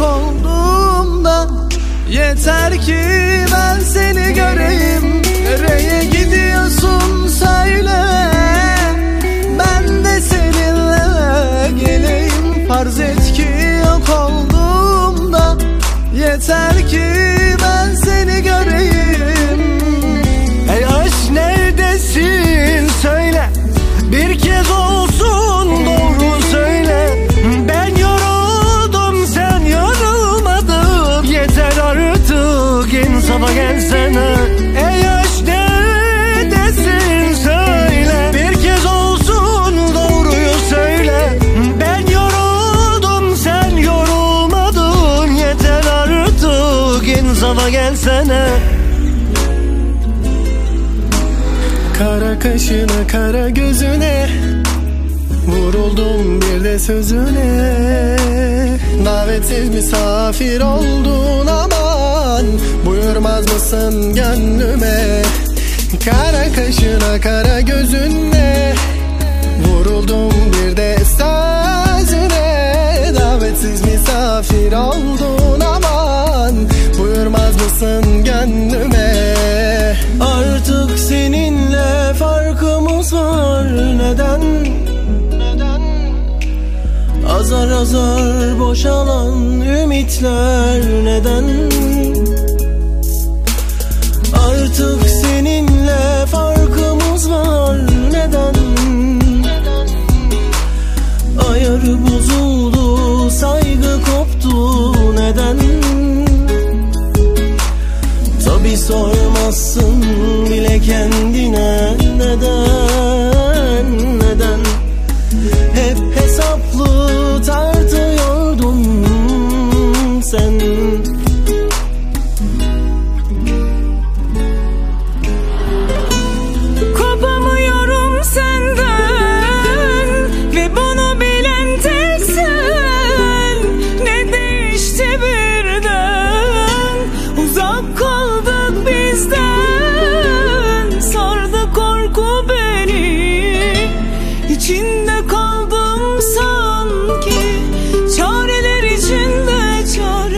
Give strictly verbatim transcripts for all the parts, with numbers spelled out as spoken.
olduğumda yeter ki ben seni göreyim. Nereye gidiyorsun söyle, ben de seninle geleyim. Farz et ki yok olduğumda yeter ki ben seni göreyim. Ey aşk neredesin söyle, bir kez olsun doğru söyle. Ben yoruldum sen yorulmadın, yeter artık insafa gelsene. Ey aşk neredesin söyle, bir kez olsun doğruyu söyle. Ben yoruldum sen yorulmadın, yeter artık insafa gelsene. Kara kaşına kara gözüne vuruldum bir de sözüne. Davetsiz misafir oldun aman, buyurmaz mısın gönlüme? Kara kaşına kara gözüne vuruldum bir de sözüne. Davetsiz misafir oldun aman, buyurmaz mısın gönlüme? Artık seninle farkımız var, neden? Neden? Azar azar boşalan ümitler neden? Artık seninle farkımız var, neden? Ayarı bozuldu, saygı koptu, neden? Tabi sormazsın bile kendine, neden, neden? Hep hesaplı tartıyordun sen. Kopamıyorum senden ve bunu bilen tek sen. Ne değişti birden, uzak kaldık bizden. Sardı korku beni, içinde kaldım sanki. Çareler içinde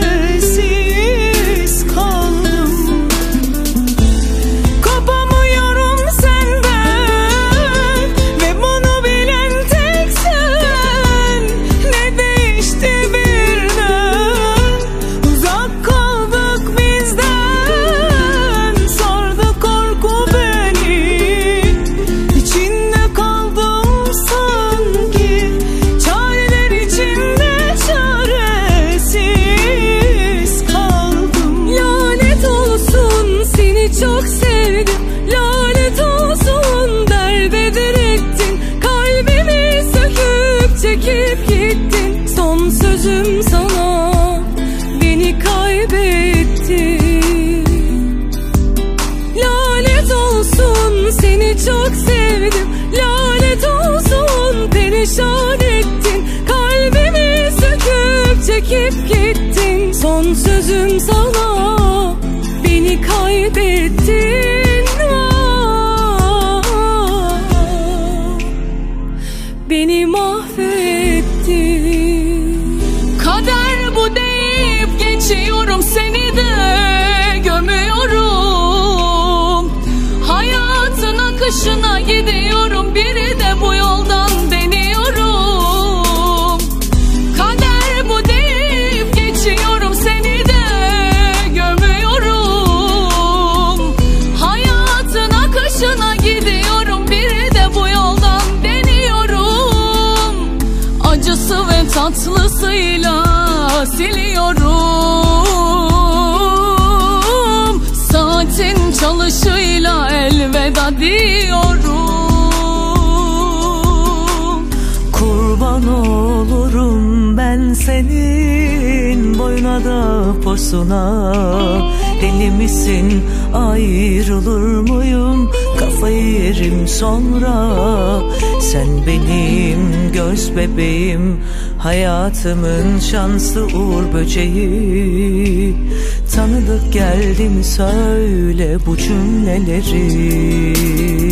çaresiz kaldım. Kopamıyorum senden ve bunu bilen tek sen. Ne değişti birden, uzak kaldık bizden. Sardı korku beni, içinde kaldım sanki. Çareler içinde çaresiz kaldım. Lanet olsun, seni çok sevdim. Lanet olsun, derde direktin. Kalbimi söküp çekip gittin. Son sözüm sana, beni kaybettin. Lanet olsun, seni çok sevdim. Lanet olsun, perişan ettin. Kalbimi söküp çekip gittin. Son sözüm sana, beni kaybettin. Ah, beni mahvettin. Kader bu deyip geçiyorum, seni de gömüyorum. Hayatın akışına gidiyorum, biri de bu yoldan deniyorum. Kader bu deyip geçiyorum, seni de gömüyorum. Hayatın akışına gidiyorum, biri de bu yoldan deniyorum. Acısı ve tatlısıyla siliyorum. Saatin çalışıyla elveda diyorum. Kurban olurum ben senin boyuna da posuna. Deli misin, ayrılır mıyım? Kafayı yerim sonra. Sen benim göz bebeğim, hayatımın şanslı uğur böceği. Tanıdık geldi mi söyle bu cümleleri.